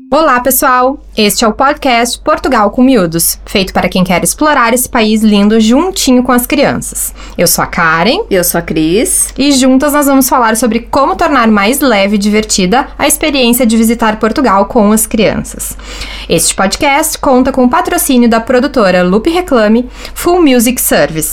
Olá, pessoal! Este é o podcast Portugal com Miúdos, feito para quem quer explorar esse país lindo juntinho com as crianças. Eu sou a Karen. Eu sou a Cris. E juntas nós vamos falar sobre como tornar mais leve e divertida a experiência de visitar Portugal com as crianças. Este podcast conta com o patrocínio da produtora Lupe Reclame Full Music Service.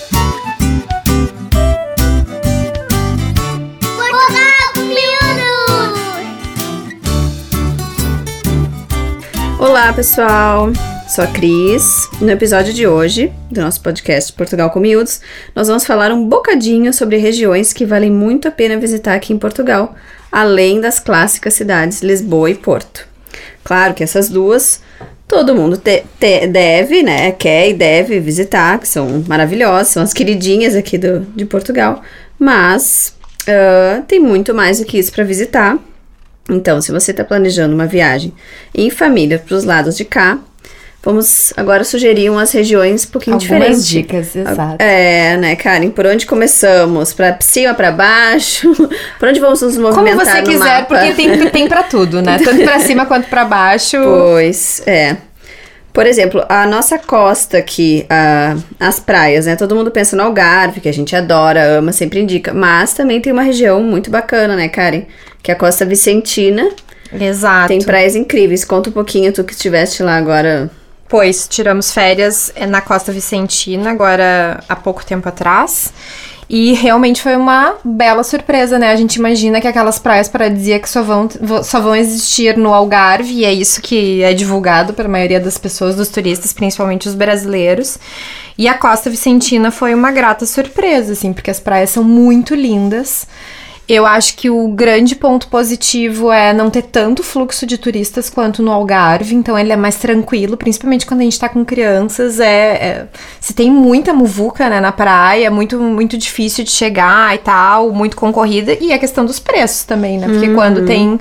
Olá, pessoal! Sou a Cris. No episódio de hoje, do nosso podcast Portugal com Miúdos, nós vamos falar um bocadinho sobre regiões que valem muito a pena visitar aqui em Portugal, além das clássicas cidades Lisboa e Porto. Claro que essas duas, todo mundo deve, né? Quer e deve visitar, que são maravilhosas, são as queridinhas aqui de Portugal, mas tem muito mais do que isso para visitar. Então, se você está planejando uma viagem em família para os lados de cá, vamos agora sugerir umas regiões um pouquinho diferentes. Algumas dicas, exato. Né, Karen? Por onde começamos? Para cima, para baixo? Por onde vamos nos movimentar no mapa? Como você quiser, porque tem para tudo, né? Tanto para cima quanto para baixo. Pois, é. Por exemplo, a nossa costa aqui, as praias, né? Todo mundo pensa no Algarve, que a gente adora, ama, sempre indica. Mas também tem uma região muito bacana, né, Karen? Que é a Costa Vicentina. Exato. Tem praias incríveis. Conta um pouquinho, tu que estiveste lá agora. Pois, tiramos férias na Costa Vicentina, agora há pouco tempo atrás. E realmente foi uma bela surpresa, né? A gente imagina que aquelas praias paradisíacas só vão existir no Algarve, e é isso que é divulgado pela maioria das pessoas, dos turistas, principalmente os brasileiros. E a Costa Vicentina foi uma grata surpresa, assim, porque as praias são muito lindas. Eu acho que o grande ponto positivo é não ter tanto fluxo de turistas quanto no Algarve, então ele é mais tranquilo, principalmente quando a gente tá com crianças. Se tem muita muvuca, né, na praia, é muito, muito difícil de chegar e tal, muito concorrida, e a questão dos preços também, né, porque quando tem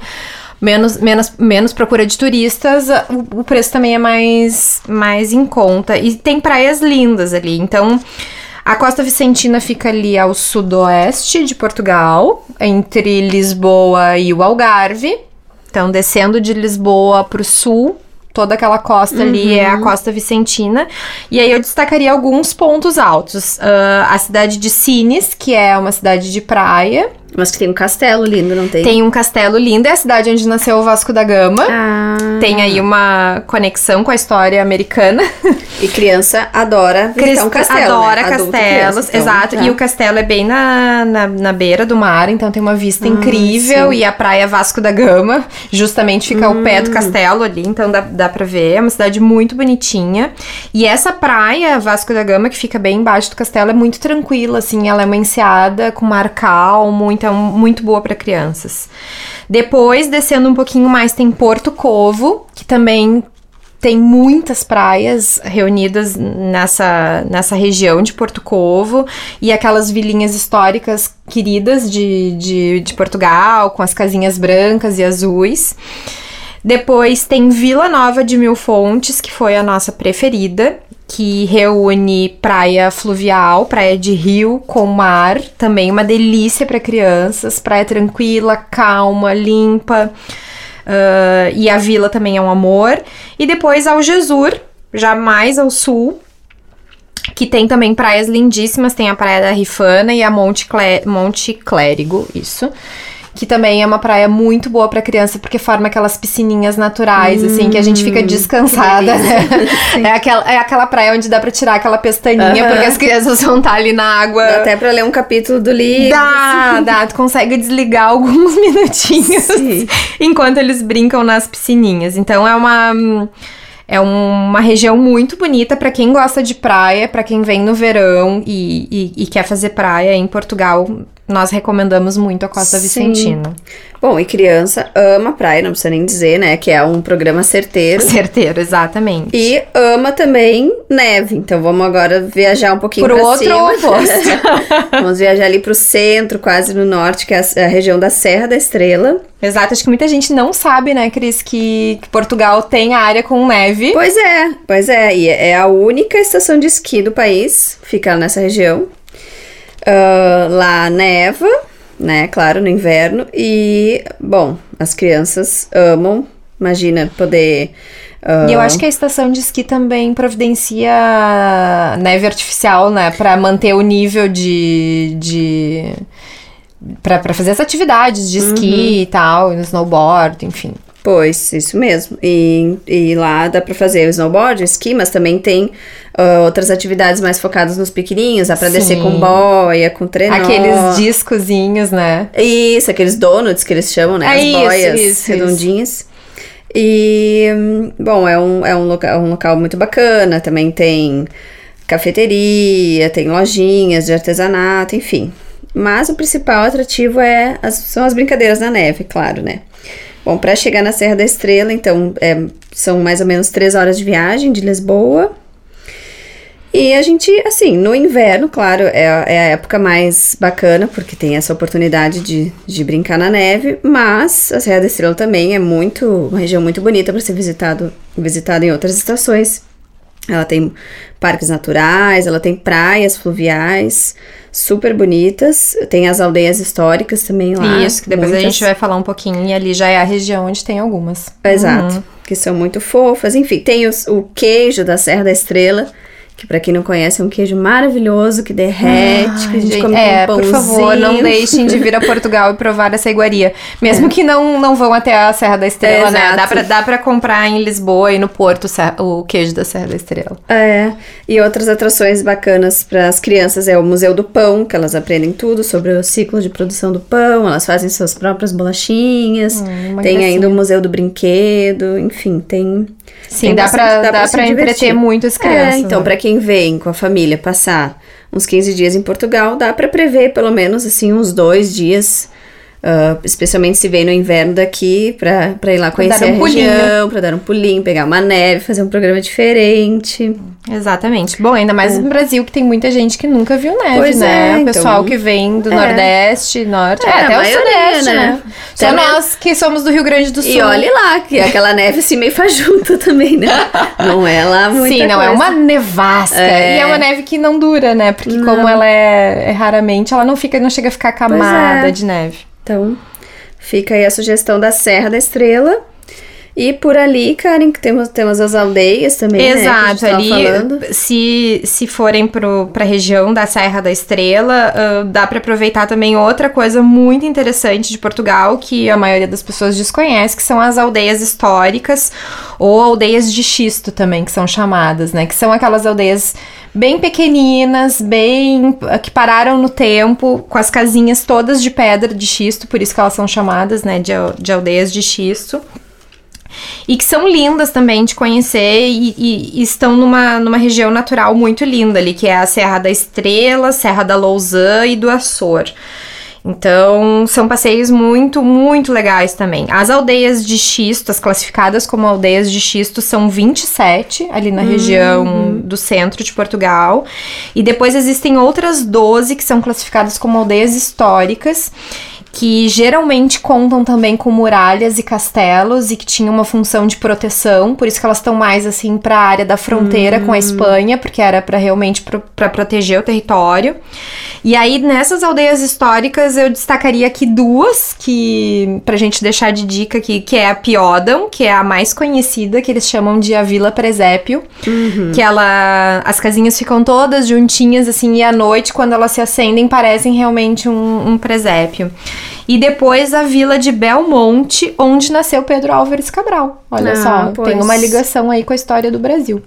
menos procura de turistas, o preço também é mais em conta, e tem praias lindas ali, então... A Costa Vicentina fica ali ao sudoeste de Portugal, entre Lisboa e o Algarve. Então, descendo de Lisboa para o sul, toda aquela costa ali é a Costa Vicentina. E aí eu destacaria alguns pontos altos. A cidade de Sines, que é uma cidade de praia. Mas que tem um castelo lindo, não tem? Tem um castelo lindo, é a cidade onde nasceu o Vasco da Gama. Tem aí uma conexão com a história americana. E criança adora visitar um castelo, adora, né? Castelos, criança, então, exato. E o castelo é bem na beira do mar, então tem uma vista incrível. Sim. E a praia Vasco da Gama justamente fica ao pé do castelo ali, então dá pra ver. É uma cidade muito bonitinha. E essa praia Vasco da Gama, que fica bem embaixo do castelo, é muito tranquila, assim. Ela é uma enseada com mar calmo, então muito boa para crianças. Depois, descendo um pouquinho mais, tem Porto Covo, que também tem muitas praias reunidas nessa região de Porto Covo, e aquelas vilinhas históricas queridas de Portugal, com as casinhas brancas e azuis. Depois tem Vila Nova de Mil Fontes, que foi a nossa preferida, que reúne praia fluvial, praia de rio com mar, também uma delícia para crianças, praia tranquila, calma, limpa, e a vila também é um amor. E depois Algesur, já mais ao sul, que tem também praias lindíssimas, tem a Praia da Rifana e a Monte Clérigo, isso. Que também é uma praia muito boa pra criança, porque forma aquelas piscininhas naturais, assim, que a gente fica descansada, né? É aquela praia onde dá pra tirar aquela pestaninha, porque as crianças vão estar ali na água. Dá até pra ler um capítulo do livro. Dá, tu consegue desligar alguns minutinhos enquanto eles brincam nas piscininhas. Então é uma região muito bonita para quem gosta de praia, para quem vem no verão e quer fazer praia em Portugal. Nós recomendamos muito a Costa Vicentina. Bom, e criança ama praia, não precisa nem dizer, né? Que é um programa certeiro. Certeiro, exatamente. E ama também neve. Então vamos agora viajar um pouquinho pra cima. Pro outro oposto. Vamos viajar ali pro centro, quase no norte, que é a região da Serra da Estrela. Exato, acho que muita gente não sabe, né, Cris, que Portugal tem área com neve. Pois é. E é a única estação de esqui do país, fica nessa região. Lá neva, né, claro, no inverno. E, bom, as crianças amam Imagina poder... E eu acho que a estação de esqui também providencia neve artificial, né? Pra manter o nível pra fazer as atividades de esqui e tal, e no snowboard, enfim. Pois, isso mesmo. E lá dá pra fazer o snowboard, o esqui, mas também tem outras atividades mais focadas nos pequenininhos. Dá pra descer com boia, com trenó. Aqueles discozinhos, né? Isso, aqueles donuts que eles chamam, né? As boias redondinhas. E, bom, é um local muito bacana. Também tem cafeteria, tem lojinhas de artesanato, enfim. Mas o principal atrativo são as brincadeiras na neve, claro, né? Bom, para chegar na Serra da Estrela, então, são mais ou menos 3 horas de viagem de Lisboa. E a gente, assim, no inverno, claro, é a época mais bacana, porque tem essa oportunidade de brincar na neve, mas a Serra da Estrela também é uma região muito bonita para ser visitada em outras estações. Ela tem parques naturais, ela tem praias fluviais super bonitas, tem as aldeias históricas também lá. Isso, que depois a gente vai falar um pouquinho, e ali já é a região onde tem algumas. Exato, que são muito fofas. Enfim, tem o queijo da Serra da Estrela, que pra quem não conhece é um queijo maravilhoso, que derrete, que a gente come com um pãozinho. Por favor, não deixem de vir a Portugal e provar essa iguaria. Mesmo que não vão até a Serra da Estrela, né? Dá pra comprar em Lisboa e no Porto o queijo da Serra da Estrela. E outras atrações bacanas para as crianças é o Museu do Pão, que elas aprendem tudo sobre o ciclo de produção do pão, elas fazem suas próprias bolachinhas. Tem ainda o Museu do Brinquedo, enfim, tem... Sim, dá pra entreter muito as crianças. Então, pra quem vem com a família passar uns 15 dias em Portugal, dá pra prever pelo menos, assim, uns 2 dias, especialmente se vem no inverno daqui, pra ir lá conhecer a região, pra dar um pulinho, pegar uma neve, fazer um programa diferente. Exatamente. Bom, ainda mais no Brasil, que tem muita gente que nunca viu neve, pois né? O pessoal que vem do Nordeste, Norte, até o Sudeste, né? Só nós que somos do Rio Grande do Sul. E olhe lá, que aquela neve assim meio fajuta também, né? Não é lá muita Sim, não, coisa. É uma nevasca. E é uma neve que não dura, né? Porque como ela é raramente, ela não chega a ficar camada de neve. Então, fica aí a sugestão da Serra da Estrela. E por ali, Karen, que temos as aldeias também, exato, né? Ali, se forem pra região da Serra da Estrela, dá pra aproveitar também outra coisa muito interessante de Portugal, que a maioria das pessoas desconhece, que são as aldeias históricas, ou aldeias de xisto também, que são chamadas, né? Que são aquelas aldeias bem pequeninas, que pararam no tempo, com as casinhas todas de pedra de xisto, por isso que elas são chamadas, né, de aldeias de xisto. E que são lindas também de conhecer e estão numa região natural muito linda ali, que é a Serra da Estrela, Serra da Lousã e do Açor. Então, são passeios muito, muito legais também. As aldeias de xisto, as classificadas como aldeias de xisto, são 27 ali na região do centro de Portugal. E depois existem outras 12 que são classificadas como aldeias históricas, que geralmente contam também com muralhas e castelos e que tinham uma função de proteção, por isso que elas estão mais assim para a área da fronteira com a Espanha, porque era para realmente para proteger o território. E aí nessas aldeias históricas eu destacaria aqui 2 que pra gente deixar de dica aqui, que é a Piódão, que é a mais conhecida, que eles chamam de a Vila Presépio, que as casinhas ficam todas juntinhas assim, e à noite quando elas se acendem parecem realmente um presépio. E depois a vila de Belmonte, onde nasceu Pedro Álvares Cabral. Olha só, tem uma ligação aí com a história do Brasil.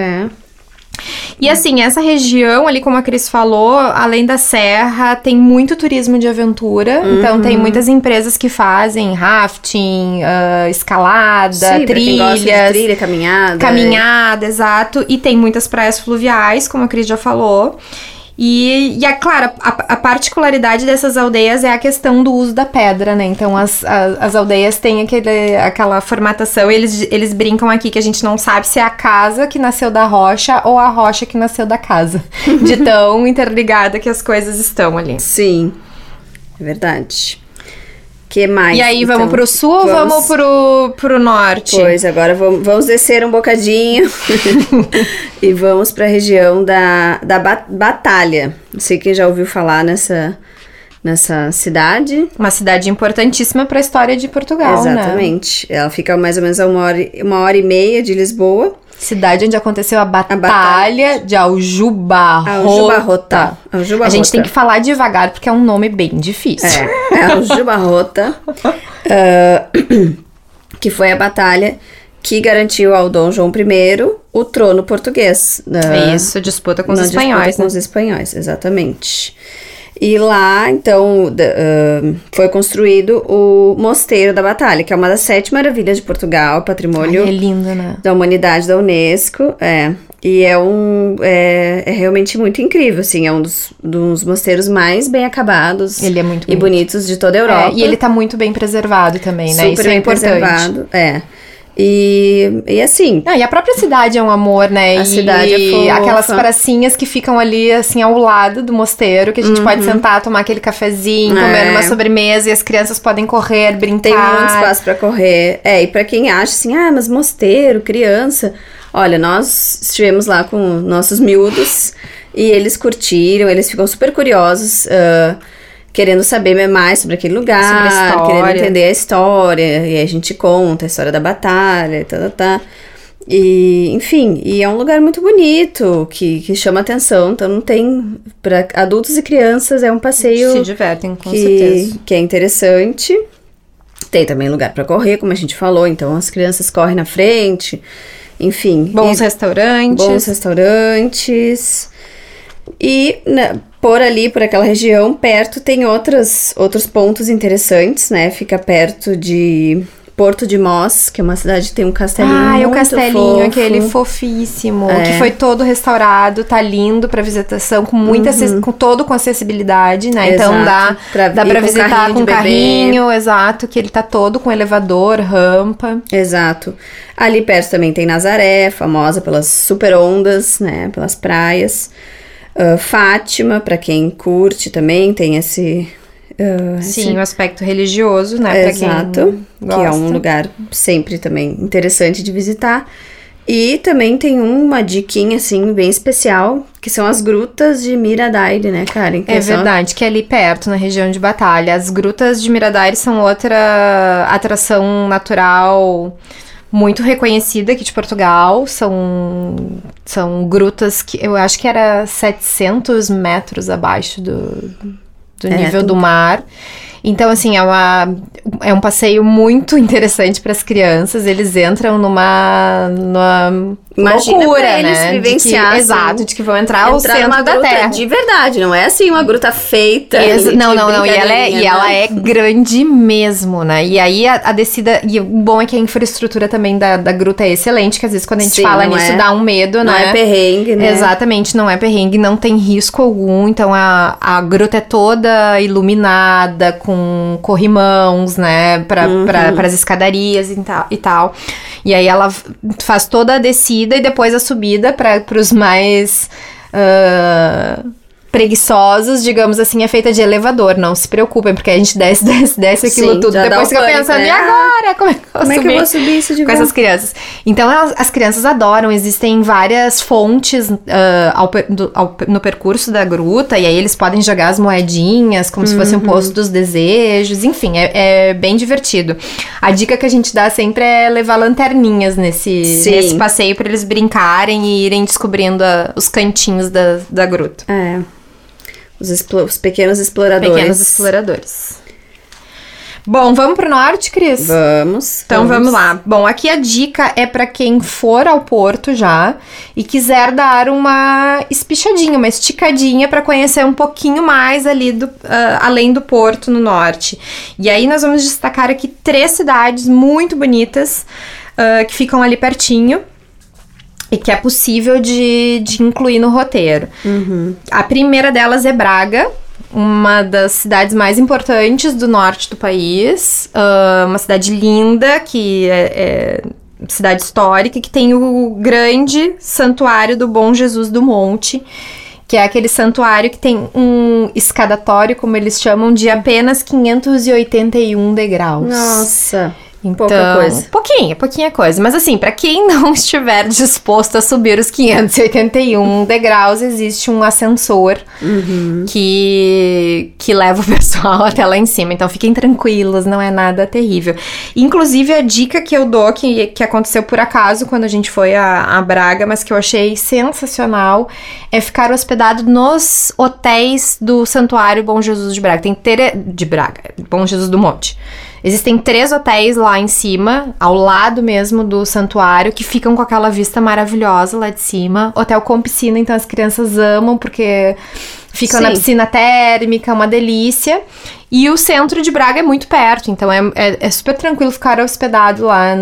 E assim, essa região ali, como a Cris falou, além da serra, tem muito turismo de aventura. Então tem muitas empresas que fazem rafting, escalada, trilhas. Quem gosta de trilha, caminhada. Caminhada, exato. E tem muitas praias fluviais, como a Cris já falou. E claro, a particularidade dessas aldeias é a questão do uso da pedra, né? Então, as aldeias têm aquela formatação, e eles brincam aqui que a gente não sabe se é a casa que nasceu da rocha ou a rocha que nasceu da casa. De tão interligada que as coisas estão ali. Sim, é verdade. Que mais? E aí, então, vamos pro sul ou vamos pro norte? Pois, agora vamos descer um bocadinho e vamos pra região da Batalha. Não sei quem já ouviu falar nessa nessa cidade. Uma cidade importantíssima para a história de Portugal, Exatamente. Ela fica mais ou menos a 1h30 de Lisboa. Cidade onde aconteceu a batalha de Aljubarrota. A gente tem que falar devagar porque é um nome bem difícil. É Aljubarrota, que foi a batalha que garantiu ao Dom João I o trono português. Isso, disputa com os espanhóis. Disputa com os espanhóis, exatamente. E lá, então, foi construído o Mosteiro da Batalha, que é uma das 7 maravilhas de Portugal, patrimônio é lindo, né? da humanidade da Unesco. E é realmente muito incrível, assim, é um dos mosteiros mais bem acabados. Ele é muito e bonitos de toda a Europa. E ele tá muito bem preservado também, né? Super Isso bem é importante. Preservado, E assim... Não, e a própria cidade é um amor, né? A cidade é fofa. Aquelas pracinhas que ficam ali, assim, ao lado do mosteiro, que a gente pode sentar, tomar aquele cafezinho, comer uma sobremesa, e as crianças podem correr, brincar. Tem muito espaço pra correr. E pra quem acha assim, mas mosteiro, criança... Olha, nós estivemos lá com nossos miúdos e eles curtiram, eles ficam super curiosos, querendo saber mais sobre aquele lugar, sobre a história. Querendo entender a história, e aí a gente conta a história da batalha, E, enfim, e é um lugar muito bonito, que chama atenção, então não tem, para adultos e crianças, é um passeio... Se divertem, com certeza. Que é interessante. Tem também lugar para correr, como a gente falou, então as crianças correm na frente, enfim. Bons restaurantes. E por aquela região, perto, tem outros pontos interessantes, né? Fica perto de Porto de Mós, que é uma cidade que tem um castelinho muito o castelinho, fofo. aquele fofíssimo, que foi todo restaurado, tá lindo pra visitação, com muita com acessibilidade, né? Exato. Então dá pra visitar com carrinho, exato, que ele tá todo com elevador, rampa. Exato. Ali perto também tem Nazaré, famosa pelas super ondas, né? Pelas praias. Fátima, pra quem curte também, tem esse... Sim, o aspecto religioso, né? Exato, que é um lugar sempre também interessante de visitar. E também tem uma diquinha, assim, bem especial, que são as grutas de Miradaire, né, Karen? É verdade, que é ali perto, na região de Batalha. As grutas de Miradaire são outra atração natural muito reconhecida aqui de Portugal. São grutas que eu acho que era 700 metros abaixo do nível do mar. Então, assim, é um passeio muito interessante para as crianças. Eles entram numa loucura, eles vivenciar, exato, de que vão entrar ao centro numa da gruta Terra. De verdade, não é assim uma gruta feita. Não. E ela é grande mesmo, né? E aí a descida... E o bom é que a infraestrutura também da gruta é excelente, que às vezes quando a gente fala nisso dá um medo, né? Não é perrengue, né? Exatamente, não é perrengue, não tem risco algum. Então a gruta é toda iluminada, com corrimãos, né? Para as escadarias e tal. E aí ela faz toda a descida e depois a subida para os mais preguiçosos, digamos assim, é feita de elevador. Não se preocupem, porque a gente desce aquilo tudo. Depois fica pensando, e agora? Como é que eu vou subir isso de com essas crianças? Então, as crianças adoram. Existem várias fontes no percurso da gruta, e aí eles podem jogar as moedinhas, como se fosse um poço dos desejos. Enfim, é bem divertido. A dica que a gente dá sempre é levar lanterninhas nesse passeio, para eles brincarem e irem descobrindo os cantinhos da gruta. Os pequenos exploradores. Bom, vamos pro norte, Cris? Vamos. Então vamos lá. Bom, aqui a dica é pra quem for ao Porto já e quiser dar uma espichadinha, uma esticadinha pra conhecer um pouquinho mais ali além do Porto no norte. E aí nós vamos destacar aqui 3 cidades muito bonitas que ficam ali pertinho. E que é possível de incluir no roteiro. A primeira delas é Braga, uma das cidades mais importantes do norte do país. Uma cidade linda, que é cidade histórica, que tem o grande santuário do Bom Jesus do Monte, que é aquele santuário que tem um escadatório, como eles chamam, de apenas 581 degraus. Nossa! Então, pouca coisa. Pouquinha coisa. Mas assim, pra quem não estiver disposto a subir os 581 degraus, existe um ascensor que leva o pessoal até lá em cima. Então fiquem tranquilos, não é nada terrível. Inclusive, a dica que eu dou, que aconteceu por acaso quando a gente foi a Braga, mas que eu achei sensacional, é ficar hospedado nos hotéis do Santuário Bom Jesus de Braga. Bom Jesus do Monte. Existem 3 hotéis lá em cima, ao lado mesmo do santuário, que ficam com aquela vista maravilhosa lá de cima. Hotel com piscina, então as crianças amam, porque ficam na piscina térmica, uma delícia. E o centro de Braga é muito perto, então é super tranquilo ficar hospedado lá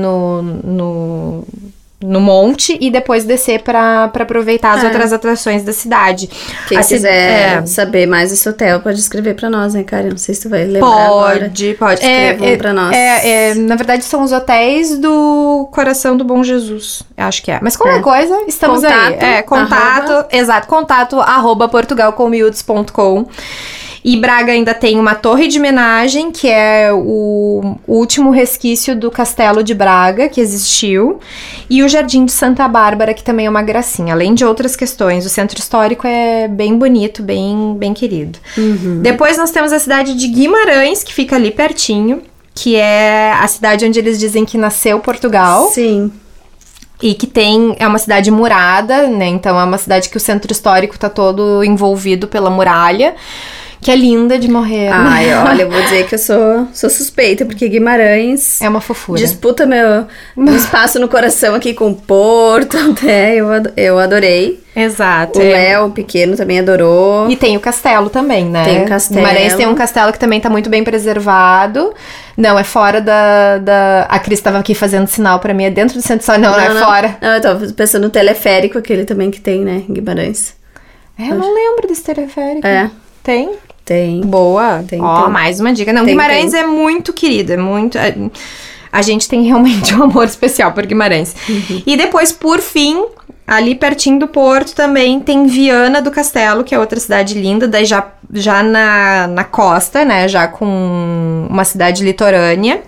no monte e depois descer pra aproveitar as outras atrações da cidade. Quem quiser saber mais desse hotel, pode escrever pra nós, né, cara? Não sei se tu vai lembrar agora. Pode. Escrevam pra nós. Na verdade, são os hotéis do Coração do Bom Jesus. Acho que é. Mas qualquer coisa, estamos aí. Contato, exato. Contato @portugalcommiudos.com. E Braga ainda tem uma torre de homenagem, que é o último resquício do Castelo de Braga, que existiu. E o Jardim de Santa Bárbara, que também é uma gracinha. Além de outras questões, o centro histórico é bem bonito, bem querido. Depois nós temos a cidade de Guimarães, que fica ali pertinho, que é a cidade onde eles dizem que nasceu Portugal. Sim. E que é uma cidade murada, né? Então é uma cidade que o centro histórico tá todo envolvido pela muralha. Que é linda de morrer. Ai, olha, eu vou dizer que eu sou suspeita, porque Guimarães... É uma fofura. Disputa meu espaço no coração aqui com o Porto, até, eu adorei. Exato. O Léo, pequeno, também adorou. E tem o castelo também, né? Tem o castelo. Guimarães tem um castelo que também tá muito bem preservado. Não, é fora A Cris tava aqui fazendo sinal pra mim, é dentro do centro histórico. Não, é fora. Não, eu tava pensando no teleférico, aquele também que tem, né, em Guimarães. Eu não lembro desse teleférico. Tem? Tem. Boa. Tem. Mais uma dica. Não, Guimarães é muito querida, é muito... A gente tem realmente um amor especial por Guimarães. E depois, por fim, ali pertinho do Porto também tem Viana do Castelo, que é outra cidade linda, daí já na costa, né, já com uma cidade litorânea.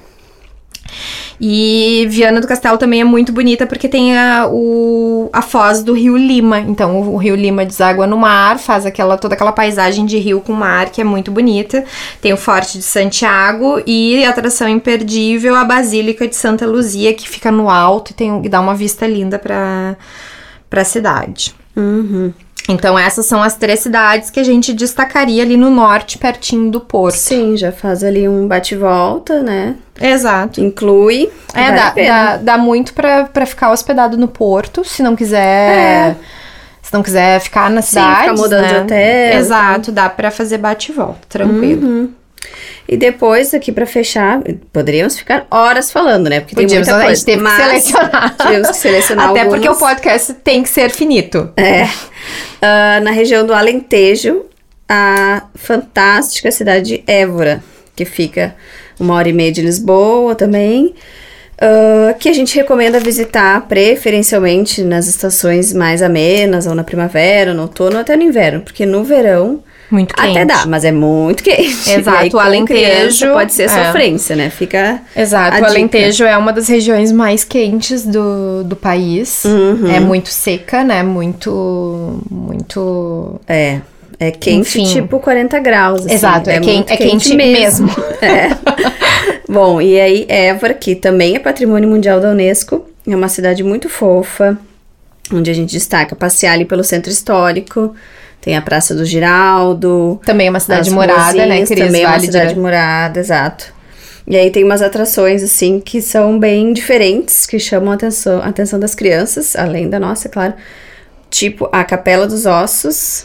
E Viana do Castelo também é muito bonita porque tem a foz do Rio Lima. Então o Rio Lima deságua no mar, faz toda aquela paisagem de rio com mar que é muito bonita. Tem o Forte de Santiago e a atração imperdível, a Basílica de Santa Luzia, que fica no alto e dá uma vista linda pra cidade. Então essas são as 3 cidades que a gente destacaria ali no norte, pertinho do Porto. Sim, já faz ali um bate-volta, né? Exato. Inclui. Dá muito pra ficar hospedado no Porto, se não quiser... Se não quiser ficar na cidade, ficar mudando de hotel. Exato, dá pra fazer bate-volta, tranquilo. E depois, aqui pra fechar, poderíamos ficar horas falando, né? Porque tem muita coisa. A gente teve que selecionar. Tivemos que selecionar Até porque o podcast tem que ser finito. Na região do Alentejo, a fantástica cidade de Évora, que fica 1h30 de Lisboa também, que a gente recomenda visitar preferencialmente nas estações mais amenas, ou na primavera, no outono, ou até no inverno, porque no verão muito quente. Até dá, mas é muito quente. Exato, o Alentejo pode ser sofrência, né? Exato, o Alentejo é uma das regiões mais quentes do país. É muito seca, né? Muito... É quente, enfim. Tipo 40 graus. Assim. Exato, é quente mesmo. Bom, e aí Évora, que também é Patrimônio Mundial da Unesco, é uma cidade muito fofa, onde a gente destaca passear ali pelo centro histórico. Tem a Praça do Giraldo. Também é uma cidade morada, né, Cris? Também é uma cidade morada, exato. E aí tem umas atrações, assim, que são bem diferentes, que chamam a atenção das crianças, além da nossa, claro. Tipo, a Capela dos Ossos.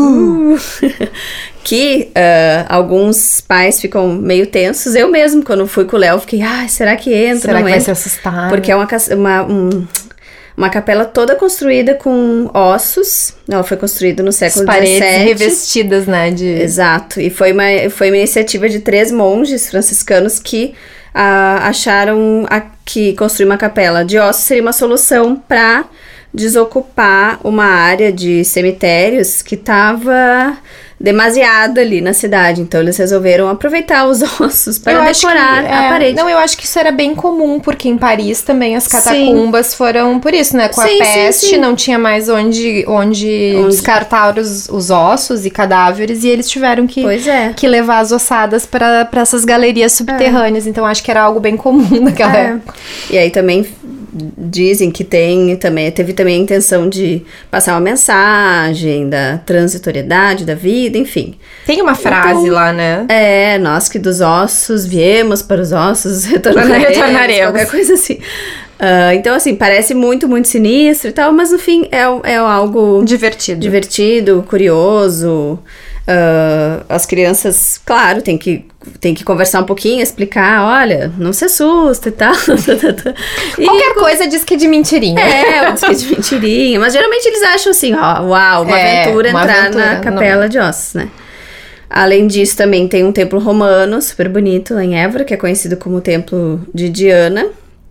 Que alguns pais ficam meio tensos. Eu mesmo, quando fui com o Léo, fiquei, será que entra? Será que vai se assustar? Porque é uma capela toda construída com ossos. Ela foi construída no século XVII. Paredes revestidas, né? Exato. E foi uma iniciativa de 3 monges franciscanos que acharam que construir uma capela de ossos seria uma solução para desocupar uma área de cemitérios que estava demasiado ali na cidade. Então, eles resolveram aproveitar os ossos para decorar a parede. Não, eu acho que isso era bem comum, porque em Paris também as catacumbas foram por isso, né? Com a peste, não tinha mais onde descartar os ossos e cadáveres, e eles tiveram que levar as ossadas para essas galerias subterrâneas. Então, acho que era algo bem comum naquela época. E aí também dizem que teve também a intenção de passar uma mensagem da transitoriedade da vida, enfim. Tem uma frase lá, né? Nós que dos ossos viemos, para os ossos retornaremos. Qualquer coisa assim. Então, assim, parece muito, muito sinistro e tal, mas no fim é algo divertido, curioso. As crianças, claro, tem que conversar um pouquinho, explicar, olha, não se assusta e tal. Qualquer coisa diz que é de mentirinha. Diz que é de mentirinha. Mas geralmente eles acham assim, uma aventura entrar na Capela de Ossos, né? Além disso, também tem um templo romano super bonito lá em Évora, que é conhecido como o Templo de Diana.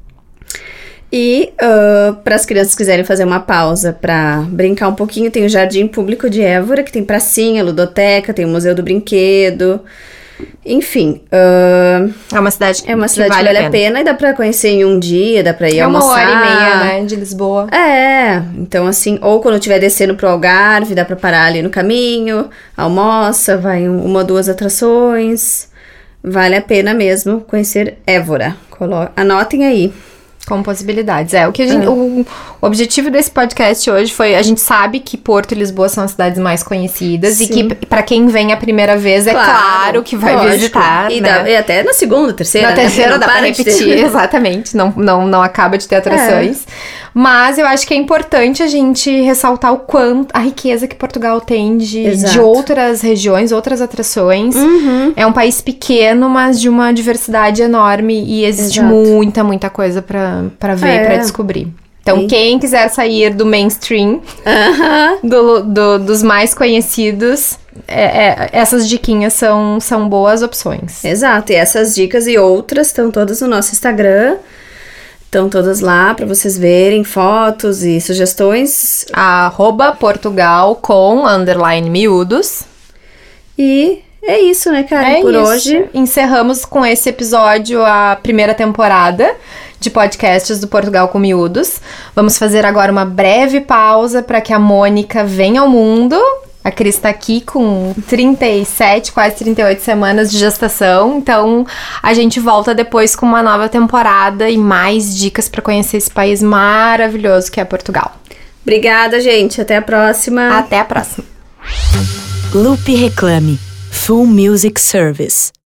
E para as crianças que quiserem fazer uma pausa para brincar um pouquinho, tem o Jardim Público de Évora, que tem pracinha, ludoteca, tem o Museu do Brinquedo. Enfim. É uma cidade que vale a pena e dá pra conhecer em um dia, dá pra ir almoçar. É 1h30, né, de Lisboa. Então assim, ou quando estiver descendo pro Algarve, dá pra parar ali no caminho, almoça, vai em 1 ou 2 atrações. Vale a pena mesmo conhecer Évora. Anotem aí. Com possibilidades. O que o objetivo desse podcast hoje foi, a gente sabe que Porto e Lisboa são as cidades mais conhecidas. E que pra quem vem a primeira vez, claro que vai visitar, né? E até na segunda, terceira. Na terceira dá pra repetir, exatamente. Não acaba de ter atrações. Mas eu acho que é importante a gente ressaltar o quanto, a riqueza que Portugal tem de outras regiões, outras atrações. É um país pequeno, mas de uma diversidade enorme. E existe muita coisa pra ver, pra descobrir. Então, quem quiser sair do mainstream, dos mais conhecidos, essas diquinhas são boas opções. Exato, e essas dicas e outras estão todas no nosso Instagram. Estão todas lá pra vocês verem fotos e sugestões. @Portugal com _miúdos. E é isso, né, cara? Por hoje. Encerramos com esse episódio a primeira temporada de podcasts do Portugal com Miúdos. Vamos fazer agora uma breve pausa para que a Mônica venha ao mundo. A Cris tá aqui com 37, quase 38 semanas de gestação. Então, a gente volta depois com uma nova temporada e mais dicas para conhecer esse país maravilhoso que é Portugal. Obrigada, gente. Até a próxima. Até a próxima. Loop Reclame. Full Music Service.